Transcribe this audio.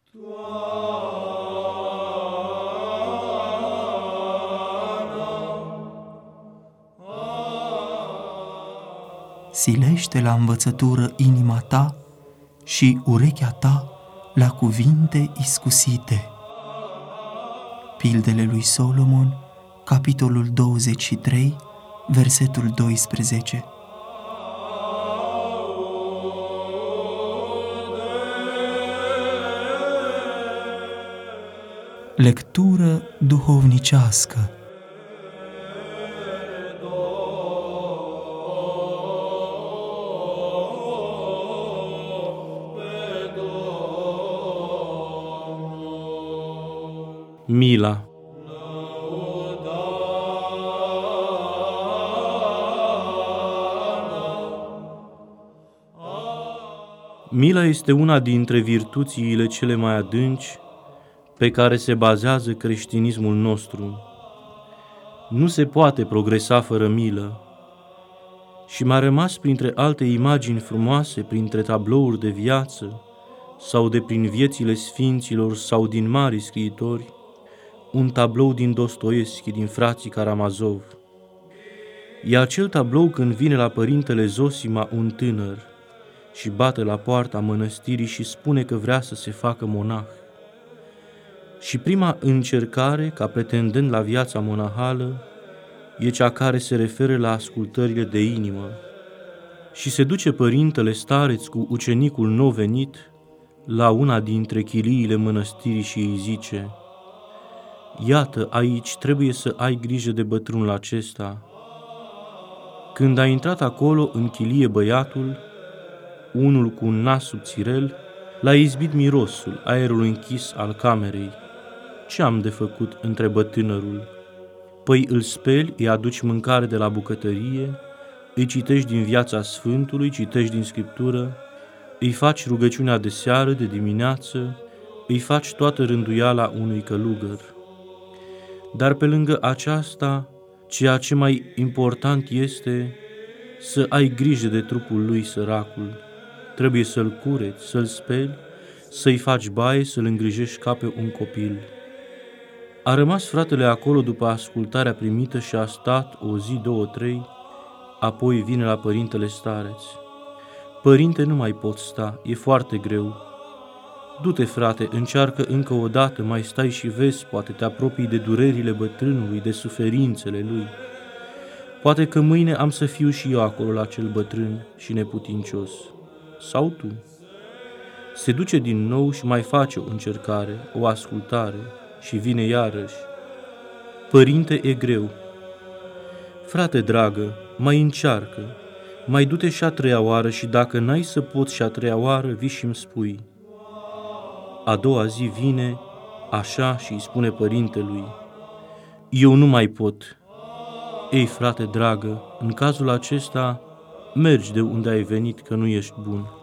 Silește la învățătură inima ta și urechea ta la cuvinte iscusite. Pildele lui Solomon, capitolul 23, versetul 12. Lectură duhovnicească. Mila. Mila este una dintre virtuțile cele mai adânci pe care se bazează creștinismul nostru. Nu se poate progresa fără milă și m-a rămas printre alte imagini frumoase, printre tablouri de viață sau de prin viețile sfinților sau din mari scriitori, un tablou din Dostoievski, din frații Karamazov. E acel tablou când vine la părintele Zosima un tânăr și bate la poarta mănăstirii și spune că vrea să se facă monah. Și prima încercare, ca pretendent la viața monahală, e cea care se referă la ascultările de inimă. Și se duce părintele stareț cu ucenicul nou venit la una dintre chiliile mănăstirii și îi zice: iată, aici trebuie să ai grijă de bătrânul acesta. Când a intrat acolo în chilie băiatul, unul cu un nas subțirel, l-a izbit mirosul, aerul închis al camerei. Ce am de făcut? Întrebă tânărul. Păi îl speli, îi aduci mâncare de la bucătărie, îi citești din viața Sfântului, citești din Scriptură, îi faci rugăciunea de seară, de dimineață, îi faci toată rânduiala unui călugăr. Dar pe lângă aceasta, ceea ce mai important este să ai grijă de trupul lui, săracul. Trebuie să-l cureți, să-l speli, să-i faci baie, să-l îngrijești ca pe un copil. A rămas fratele acolo după ascultarea primită și a stat o zi, două, trei, apoi vine la părintele stareț. Părinte, nu mai pot sta, e foarte greu. Du-te, frate, încearcă încă o dată, mai stai și vezi, poate te apropii de durerile bătrânului, de suferințele lui. Poate că mâine am să fiu și eu acolo la cel bătrân și neputincios. Sau tu. Se duce din nou și mai face o încercare, o ascultare și vine iarăși. Părinte, e greu. Frate dragă, mai încearcă, mai du-te și a treia oară și dacă n-ai să poți și a treia oară, vii și-mi spui. A doua zi vine așa și îi spune părintelui: eu nu mai pot. Ei, frate dragă, în cazul acesta, mergi de unde ai venit, că nu ești bun.